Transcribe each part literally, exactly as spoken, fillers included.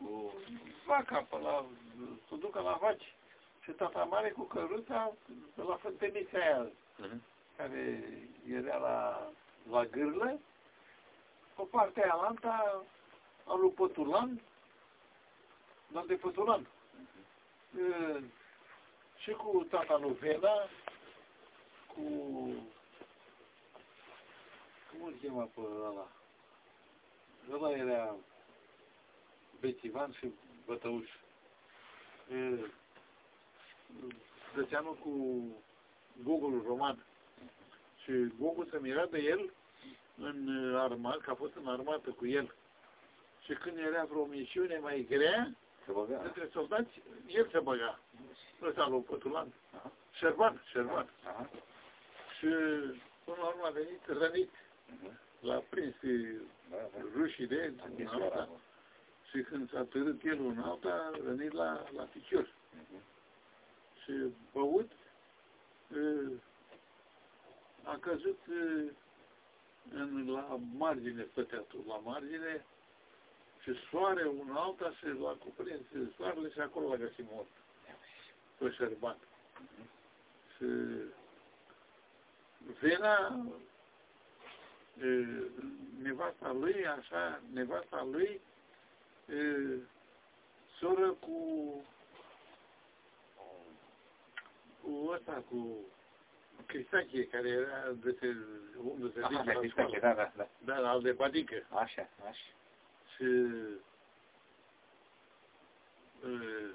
cu vaca pe la, să ducă la vaci. Și tata mare cu căruța de la fântenița aia, uh-huh. care era la, la gârlă, pe partea aia alta, al lui Pătulan, dar de Pătulan. Uh-huh. E, și cu tata lui Vena, cu... cum îl chema pe ăla? Ăla era bețivan și bătăuș. E, Dățeanul cu Gogolul roman. Și Gogol se mira de el în armată, că a fost în armată cu el. Și când era vreo misiune mai grea, între soldați, el se băga. Ăsta lui Pătulan. Aha. Șerban, Șerban. Aha. Și până la urmă a venit rănit. Uh-huh. L-a prins da, da. rușii de în alta. Și când s-a târât el în alta, a rănit la, la picior. Uh-huh. Și băut, a căzut în, la margine, stătea tu, la margine, și soare un alta și l-a cuprins soarele și acolo l-a găsit mort, pe Șerban. Uh-huh. Și Vena, nevasta lui, așa, nevasta lui, soră cu cu ăsta, cu Cristache, care era de se, unde se duce la Cristache, da, da, da. Da, al de Badică. Așa, așa. Și uh,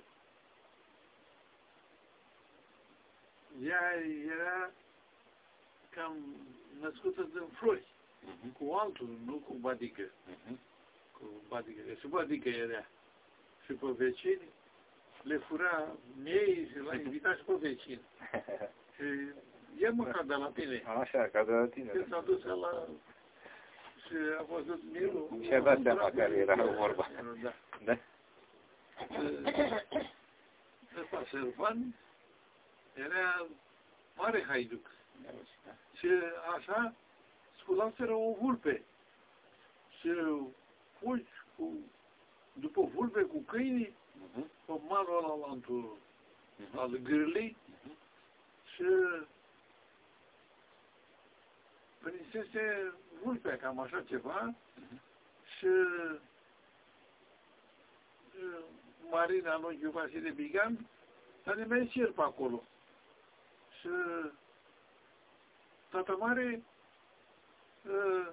ea era cam născută din flori, uh-huh. cu altul, nu cu Badică. Uh-huh. Cu Badică. Și Badică era. Și pe vecini le fura miei și l-a invitat și pe vecini. Și ia mă ca de la tine. Așa, ca de la tine. Și s-a dus la... și a văzut mielul. Și a dat seama care era vorba. Da. Da? Ăsta Șerban era mare haiduc. Și așa sculaseră o vulpe. Și fugi cu... după vulpe cu câinii, uh-huh. pe malul ăla la antul, uh-huh. al gârlii, uh-huh. și prinsese vulpea, cam așa ceva, uh-huh. și Marina, lui Vasile Bigan, s-a nimerit și el pe acolo. Și tata mare uh,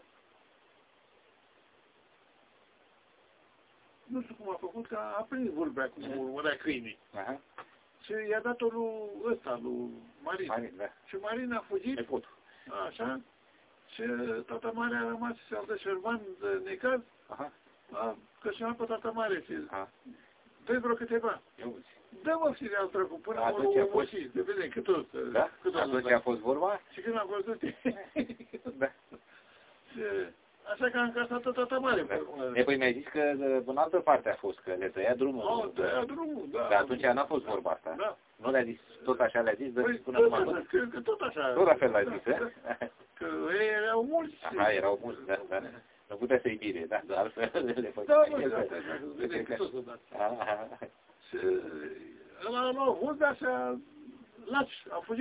nu știu cum a făcut, că a prins vulpea cum urmărea câinii. Uh-huh. Și i-a dat-o lui ăsta, lui Marina. Marin, da. Și Marina a fugit. Nepot. Așa. Și tata mare a rămas și al de Șerban de necaz. Aha. A cășinat pe tata mare și dă-i vreo câteva. Dă-mă și de-al trecut, până mă rog obosit. De vede cât o să... Da? Atunci a fost vorba? Și când am văzut... Da. Și așa că am casat-o tata mare. Da. E, păi mi-ai zis că în altă parte a fost, că le tăia drumul. Oh, tăia drumul, da. Dar atunci n-a fost vorba asta. Da. Nu le-a zis, tot așa le-a zis, păi, până acum. Cred că tot așa. Tot la fel l-a zis, da? Că ei erau mulți. Aha, erau mulți, da, da. Nu putea să-i bine, da, dar altfel le făcea. Da, mă, da, da, vede că tot să dați. Și ăla nu a fost, dar și-a... Laci, a fugit.